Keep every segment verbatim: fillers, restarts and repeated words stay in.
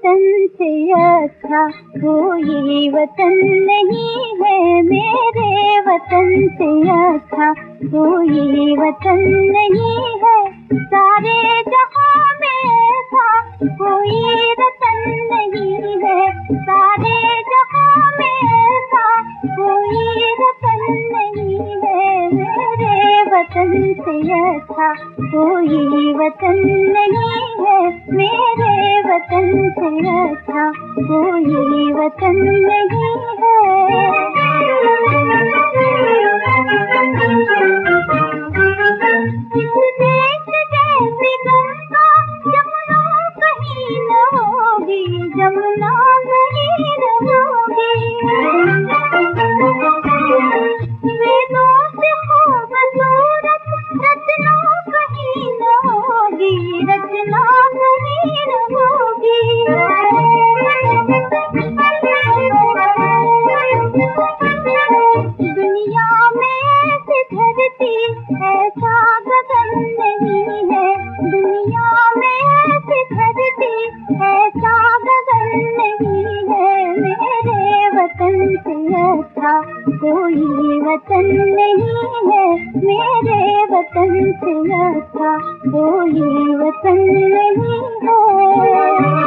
वतन से अच्छा कोई वतन नहीं है, मेरे वतन से अच्छा कोई वतन नहीं है। सारे जहां में ऐसा कोई रतन नहीं है, सारे जहां में ऐसा कोई रतन नहीं है। मेरे वतन से अच्छा कोई वतन नहीं है, मेरे वतन से अच्छा कोई वतन नहीं है। इस देश जैसी गंगा जमुना कहीं न होगी, जमुना कहीं न होगी। वेदों से खूबसूरत रचना कहीं न होगी, रचना कहीं न होगी। दुनिया में ऐसी धरती ऐसा गगन नहीं है, दुनिया में ऐसी धरती ऐसा गगन नहीं है। मेरे वतन से अच्छा कोई वतन नहीं है, मेरे वतन से अच्छा कोई वतन नहीं है।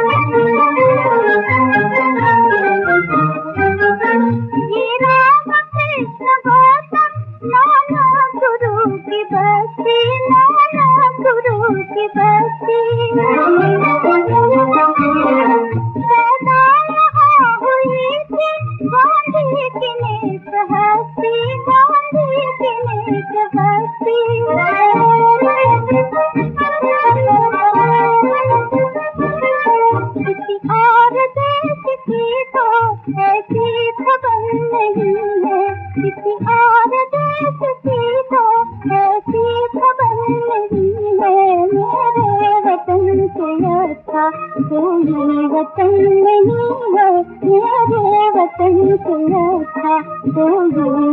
ये राम कृष्ण गौतम नाना गुरु की बस्ती, नाना गुरु की बस्ती। पैदा यहाँ हुई थी गांधी की नेक हस्ती, गांधी की नेक हस्ती। किसी और देश की तो ऐसी खबर नहीं है, किसी और देश की तो ऐसी खबर नहीं है। मेरे वतन से अच्छा कोई वतन नहीं है, मेरे वतन से अच्छा कोई